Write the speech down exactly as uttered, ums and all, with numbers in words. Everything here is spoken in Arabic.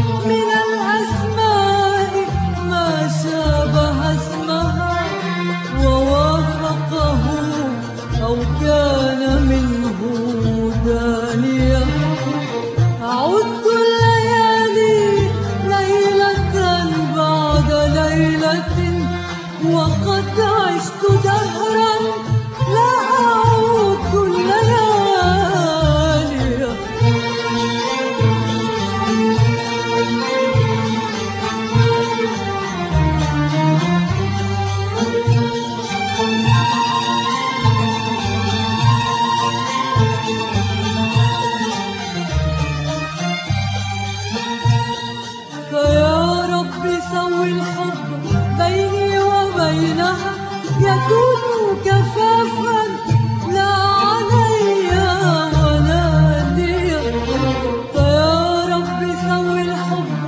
من الأسماء ما شابه اسمها ووافقه أو كان منه دانيا. عدت الليالي ليلة بعد ليلة وقد عشت دهرا لا أعود الليالي. فيا رب سوي الحب بيني وبينها يكون كفافا لا علي ولا لي. فيا رب سوي الحب